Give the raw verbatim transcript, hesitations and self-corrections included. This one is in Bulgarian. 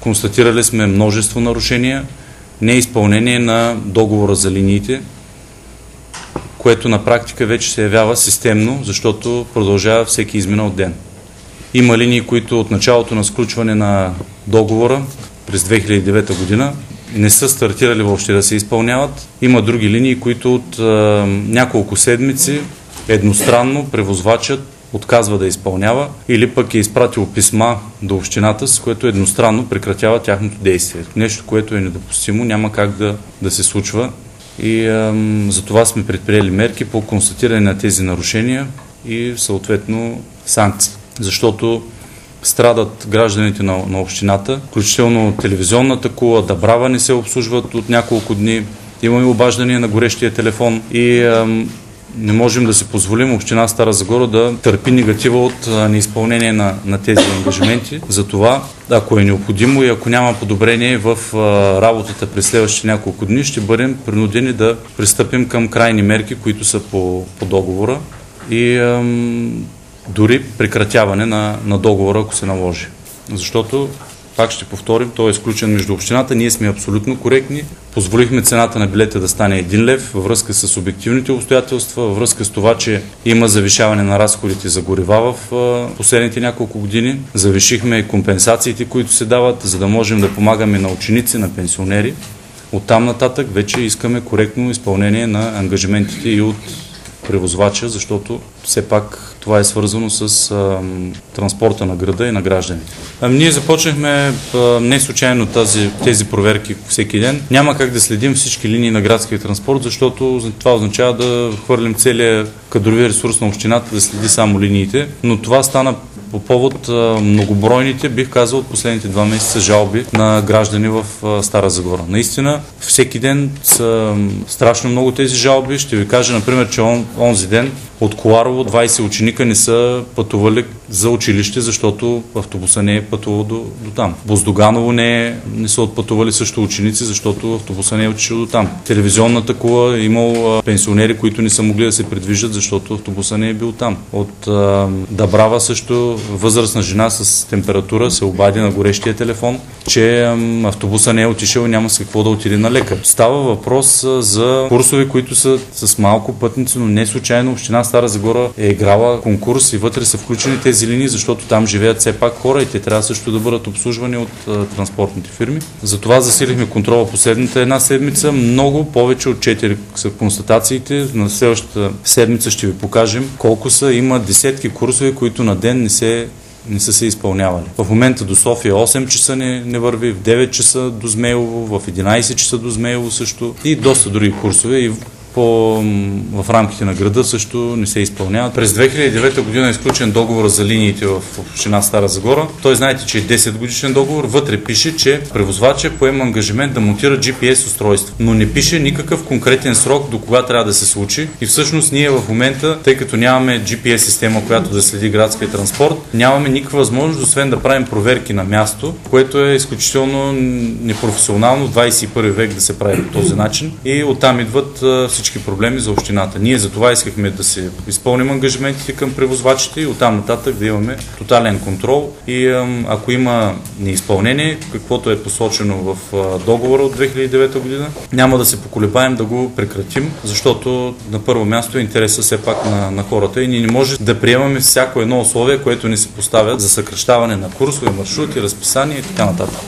Констатирали сме множество нарушения, неизпълнение на договора за линиите, което на практика вече се явява системно, защото продължава всеки изминал ден. Има линии, които от началото на сключване на договора през две хиляди и девета година не са стартирали въобще да се изпълняват. Има други линии, които от а, няколко седмици едностранно превозвачът отказва да изпълнява или пък е изпратил писма до общината, с което едностранно прекратява тяхното действие. Нещо, което е недопустимо, няма как да, да се случва. И ам, за това сме предприели мерки по констатиране на тези нарушения и съответно санкции. Защото страдат гражданите на, на общината, включително телевизионната кула, Дъбрава не се обслужват от няколко дни, имаме обаждания на горещия телефон и ам, не можем да си позволим община Стара Загора да търпи негатива от а, неизпълнение на, на тези ангажименти. Затова, ако е необходимо и ако няма подобрение в а, работата през следващите няколко дни, ще бъдем принудени да пристъпим към крайни мерки, които са по, по договора и ам, дори прекратяване на, на договора, ако се наложи. Защото, пак ще повторим, той е изключен между общината, ние сме абсолютно коректни. Позволихме цената на билета да стане един лев във връзка с обективните обстоятелства, във връзка с това, че има завишаване на разходите за горива в а, последните няколко години. Завишихме компенсациите, които се дават, за да можем да помагаме на ученици, на пенсионери. Оттам нататък вече искаме коректно изпълнение на ангажиментите и от превозвача, защото все пак това е свързано с а, транспорта на града и на гражданите. А, ние започнахме а, не случайно тази, тези проверки всеки ден. Няма как да следим всички линии на градския транспорт, защото това означава да хвърлим целия кадрови ресурс на общината да следи само линиите, но това стана по повод а, многобройните, бих казал, от последните два месеца жалби на граждани в а, Стара Загора. Наистина, всеки ден са страшно много тези жалби. Ще ви кажа, например, че он, онзи ден от Коларово двайсет ученика не са пътували за училище, защото автобуса не е пътувал до, до там. Боздоганово не, е, не са отпътували също ученици, защото автобуса не е отишъл до там. Телевизионната кула имал а, пенсионери, които не са могли да се придвижат, защото автобуса не е бил там. От а, Дъбрава също възрастна жена с температура се обади на горещия телефон, че а, автобуса не е отишъл и няма с какво да отиде на лекар. Става въпрос а, за курсове, които са с малко пътници, но не случайно община Стара Загора е играла конкурс и вътре са включени тези линии, защото там живеят все пак хора и те трябва също да бъдат обслужвани от а, транспортните фирми. Затова засилихме контрола последната една седмица. Много повече от четири са констатациите. На следващата седмица ще ви покажем колко са. Има десетки курсове, които на ден не се не са се изпълнявали. В момента до София осем часа не, не върви, в девет часа до Змеево, в единайсет часа до Змеево също и доста други курсове. И по, в рамките на града също не се изпълняват. През две хиляди и девета година е изключен договор за линиите в община Стара Загора. Той знаете, че е десет годишен договор. Вътре пише, че превозвачът поема ангажимент да монтира джи пи ес устройство. Но не пише никакъв конкретен срок до кога трябва да се случи. И всъщност ние в момента, тъй като нямаме джи пи ес система, която да следи градския транспорт, нямаме никаква възможност, освен да правим проверки на място, което е изключително непрофесионално в двайсет и първи век да се прави по този начин. И оттам идват всички проблеми за общината. Ние за това искахме да се изпълним ангажиментите към превозвачите и оттам нататък да имаме тотален контрол и ако има неизпълнение, каквото е посочено в договора от две хиляди и девета година, няма да се поколебаем да го прекратим, защото на първо място е интереса все пак на, на хората и ние не може да приемаме всяко едно условие, което ни се поставят за съкращаване на курсове, маршрути, разписания и така нататък.